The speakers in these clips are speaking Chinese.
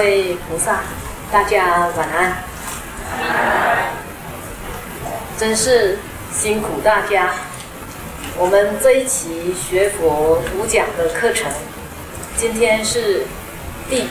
位菩萨，大家晚安。真是辛苦大家。我们这一期学佛五讲的课程，今天是第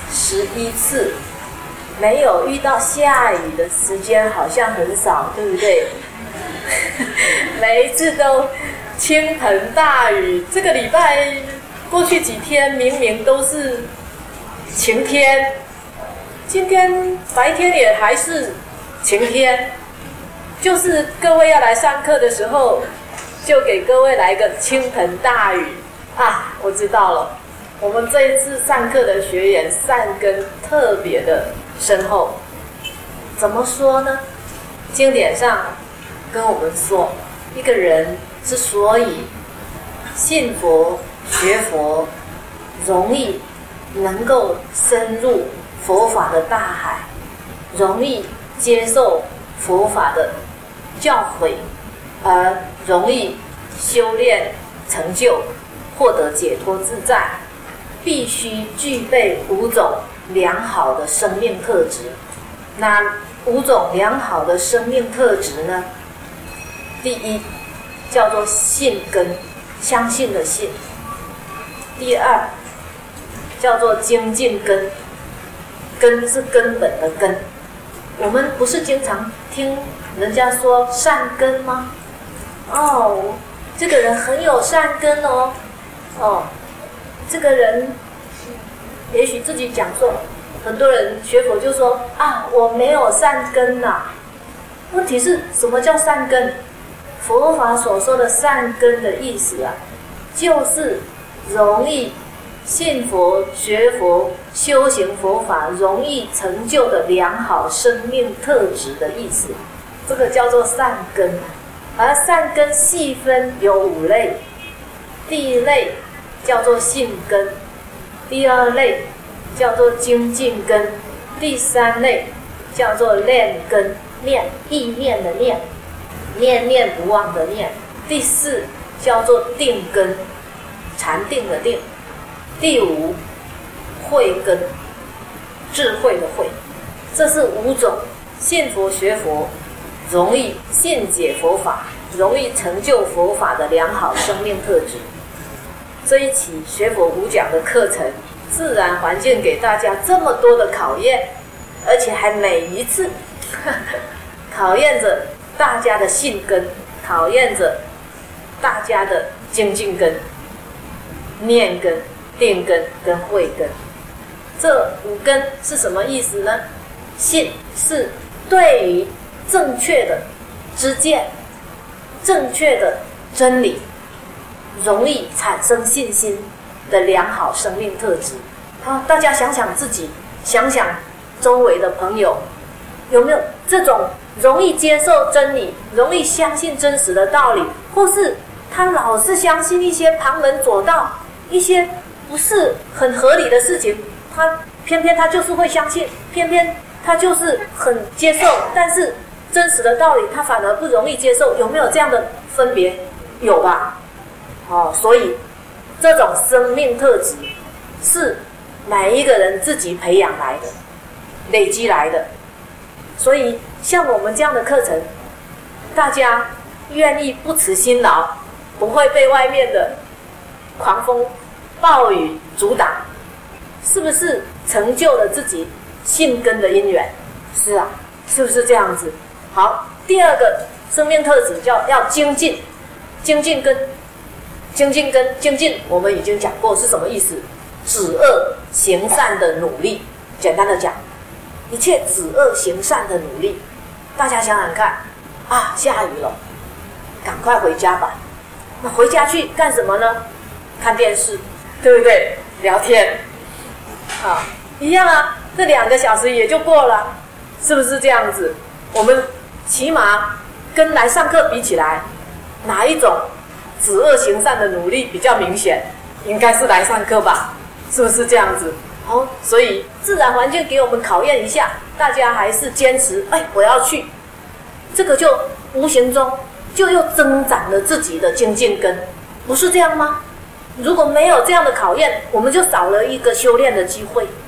11次，没有遇到下雨的时间好像很少，对不对？每一次都倾盆大雨。这个礼拜过去几天明明都是晴天，今天白天也还是晴天，就是各位要来上课的时候，就给各位来个倾盆大雨啊！我知道了，我们这一次上课的学员善根特别的深厚。怎么说呢？经典上跟我们说，一个人之所以信佛学佛容易能够深入佛法的大海，容易接受佛法的教诲，而容易修炼成就，获得解脱自在，必须具备5种良好的生命特质。那5种良好的生命特质呢？第一叫做信根，相信的信。第二叫做精进根，根是根本的根。我们不是经常听人家说善根吗？哦，这个人很有善根哦。这个人也许自己讲说，很多人学佛就说啊，我没有善根呐。问题是什么叫善根？佛法所说的善根的意思啊，就是容易信佛、学佛、修行佛法容易成就的良好生命特质的意思，这个叫做善根。而善根细分有5类，第一类叫做信根，第二类叫做精进根，第三类叫做念根，念意念的念，念念不忘的念，第4叫做定根，禅定的定，第5慧根，智慧的慧。这是5种信佛学佛容易信解佛法，容易成就佛法的良好生命特质。这一期学佛五讲的课程，自然环境给大家这么多的考验，而且还每一次考验着大家的信根，考验着大家的精进根、念根、定根跟慧根。这5根是什么意思呢？信是对于正确的知见、正确的真理容易产生信心的良好生命特质。好，大家想想自己，想想周围的朋友，有没有这种容易接受真理、容易相信真实的道理，或是他老是相信一些旁门左道，一些不是很合理的事情，他偏偏他就是会相信，偏偏他就是很接受，但是真实的道理他反而不容易接受。有没有这样的分别？有吧。所以这种生命特质是每一个人自己培养来的，累积来的。所以像我们这样的课程，大家愿意不辞辛劳，不会被外面的狂风暴雨阻挡，是不是成就了自己信根的因缘？是啊，是不是这样子？好，第2个生命特质要精进，精进根，精进根，精进我们已经讲过是什么意思？止恶行善的努力。简单的讲，一切止恶行善的努力。大家想想看啊，下雨了，赶快回家吧。那回家去干什么呢？看电视，对不对？聊天一样啊，这2个小时也就过了，是不是这样子？我们起码跟来上课比起来，哪一种止恶行善的努力比较明显？应该是来上课吧，是不是这样子？好，所以自然环境给我们考验一下，大家还是坚持，我要去，这个就无形中就又增长了自己的精进根，不是这样吗？如果没有这样的考验，我们就少了一个修炼的机会。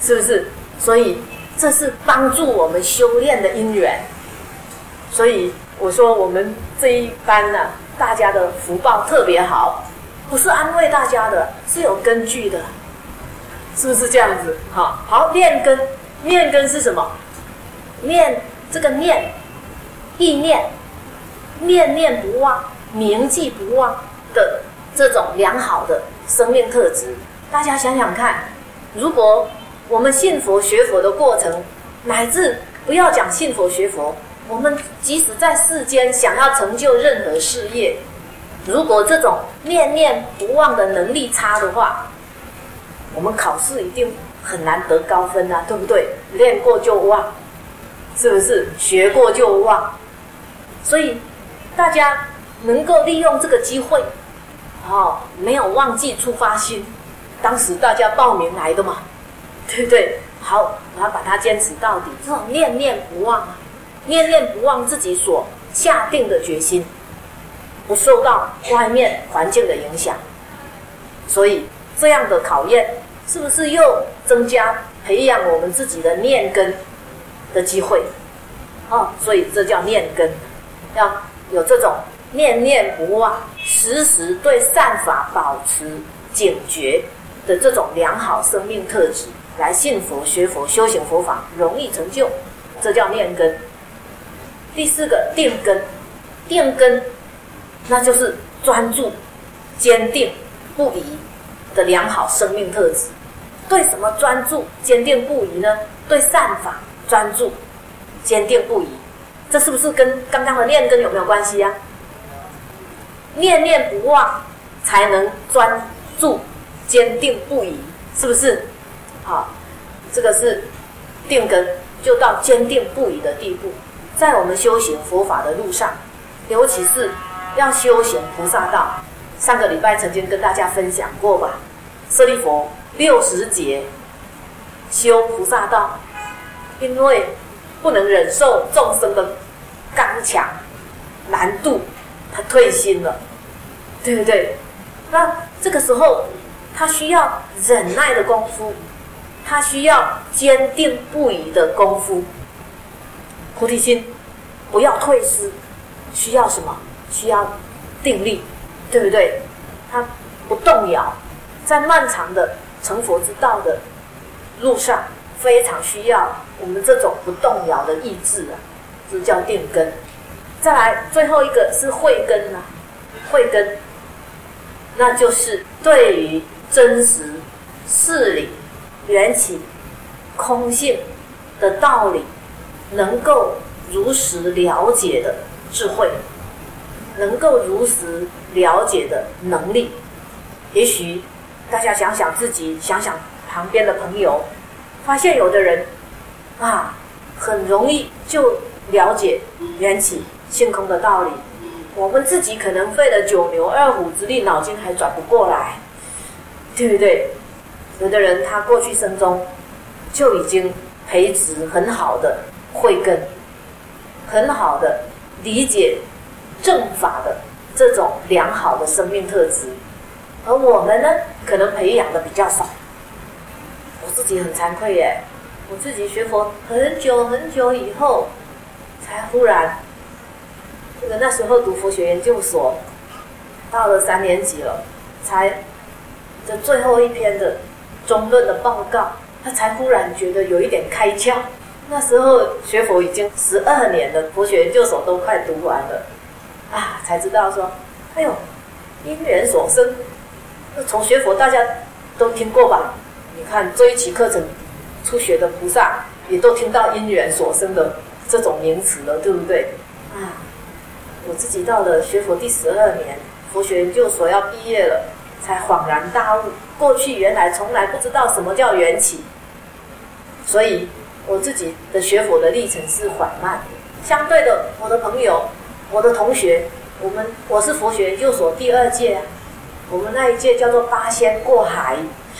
是不是？所以这是帮助我们修炼的因缘。所以我说我们这一班呢，大家的福报特别好，不是安慰大家的，是有根据的，是不是这样子？好，念根，念根是什么？念这个念，意念，念念不忘，铭记不忘的这种良好的生命特质。大家想想看，如果我们信佛学佛的过程，乃至不要讲信佛学佛，我们即使在世间想要成就任何事业，如果这种念念不忘的能力差的话，我们考试一定很难得高分啊，对不对？练过就忘，是不是？学过就忘。所以大家能够利用这个机会，没有忘记出发心，当时大家报名来的嘛，对不对？好，我要把它坚持到底，这种念念不忘啊，念念不忘自己所下定的决心，不受到外面环境的影响。所以这样的考验是不是又增加培养我们自己的念根的机会？所以这叫念根，要有这种念念不忘，时时对善法保持警觉的这种良好生命特质，来信佛学佛修行佛法容易成就，这叫念根。第四个定根，定根那就是专注坚定不移的良好生命特质。对什么专注坚定不移呢？对善法专注坚定不移，这是不是跟刚刚的念根有没有关系啊？念念不忘才能专注坚定不移，是不是？好，这个是定根，就到坚定不移的地步。在我们修行佛法的路上，尤其是要修行菩萨道，上个礼拜曾经跟大家分享过吧，舍利弗60劫修菩萨道，因为不能忍受众生的刚强难度，他退心了，对不对？那这个时候他需要忍耐的功夫，他需要坚定不移的功夫。菩提心不要退失，需要什么？需要定力，对不对？他不动摇，在漫长的成佛之道的路上，非常需要我们这种不动摇的意志啊，这叫定根。再来最后一个是慧根啊，慧根那就是对于真实事理缘起空性的道理能够如实了解的智慧，能够如实了解的能力。也许大家想想自己，想想旁边的朋友，发现有的人很容易就了解缘起性空的道理，我们自己可能费了九牛二虎之力，脑筋还转不过来，对不对？有的人他过去生中就已经培植很好的慧根，很好的理解正法的这种良好的生命特质，而我们呢，可能培养的比较少。我自己很惭愧耶，我自己学佛很久很久以后，才忽然，那时候读佛学研究所，到了3年级了，才这最后一篇的中论的报告，他才忽然觉得有一点开窍。那时候学佛已经12年了，佛学研究所都快读完了，才知道说，因缘所生，从学佛大家都听过吧？你看这一期课程初学的菩萨也都听到因缘所生的这种名词了，对不对？我自己到了学佛第12年，佛学研究所要毕业了，才恍然大悟，过去原来从来不知道什么叫缘起。所以我自己的学佛的历程是缓慢的。相对的，我的朋友，我的同学，我是佛学研究所第2届，我们那一届叫做8仙过海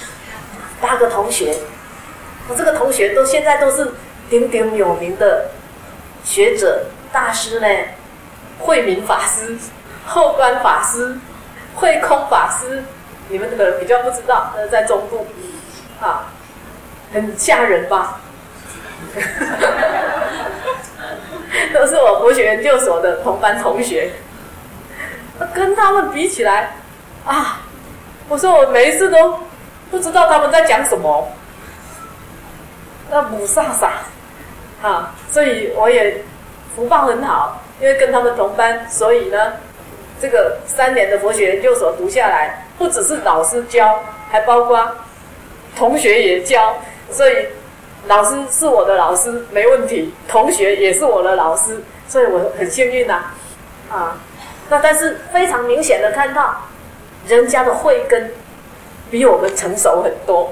，8个同学，我这个同学现在都是鼎鼎有名的学者大师呢，慧明法师、后观法师、慧空法师，你们可能比较不知道，在中部很吓人吧？都是我佛学研究所的同班同学，跟他们比起来啊，我说我每一次都不知道他们在讲什么，那母萨萨啊，所以我也福报很好，因为跟他们同班，所以呢，这个3年的佛学研究所读下来，不只是老师教，还包括同学也教，所以老师是我的老师没问题，同学也是我的老师，所以我很幸运啊。那但是非常明显的看到，人家的慧根比我们成熟很多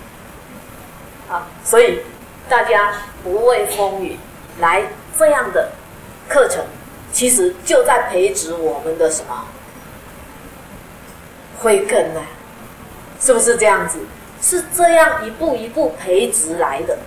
所以大家不畏风雨来这样的课程，其实就在培植我们的什么慧根呢？是不是这样子？是这样一步一步培植来的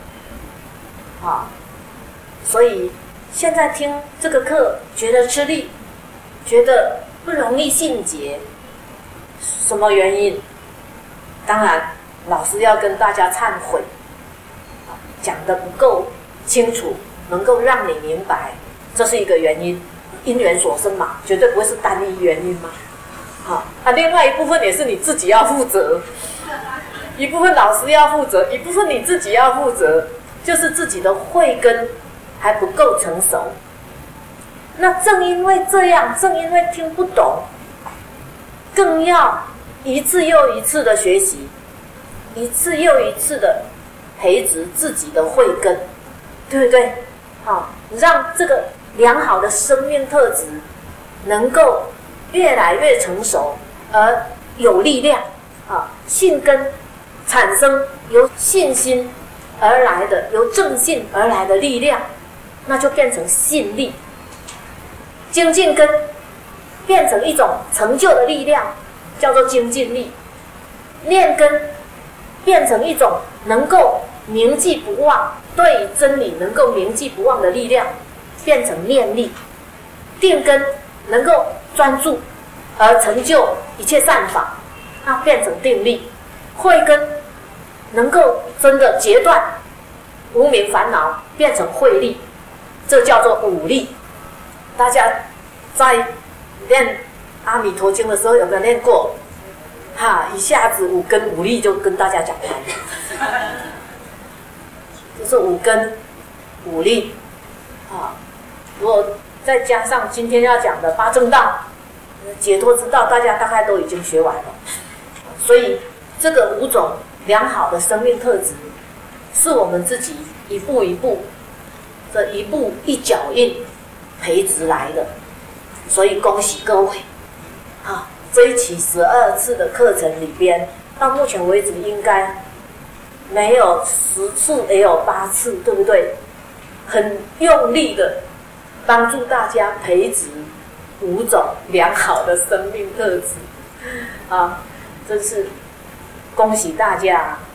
所以现在听这个课觉得吃力，觉得不容易信解，什么原因？当然老师要跟大家忏悔，讲得不够清楚，能够让你明白，这是一个原因，因缘所生嘛，绝对不会是单一原因嘛。另外一部分也是你自己要负责，一部分老师要负责，一部分你自己要负责，就是自己的慧根还不够成熟。那正因为这样，正因为听不懂，更要一次又一次的学习，一次又一次的培植自己的慧根，对不对？让这个良好的生命特质能够越来越成熟，而有力量信根产生由信心而来的，由正信而来的力量，那就变成信力。精进根变成一种成就的力量，叫做精进力。念根变成一种能够铭记不忘，对真理能够铭记不忘的力量，变成念力。定根能够专注而成就一切善法，那变成定力。慧根能够真的截断无明烦恼，变成慧力，这叫做五力。大家在念阿弥陀经的时候有没有念过？一下子五根五力就跟大家讲完了，就是五根五力如果再加上今天要讲的八正道、解脱之道，大家大概都已经学完了。所以这个5种良好的生命特质，是我们自己一步一步，这一步一脚印培植来的。所以恭喜各位这一期12次的课程里边，到目前为止应该没有10次也有8次，对不对？很用力的帮助大家培植5种良好的生命特质真是恭喜大家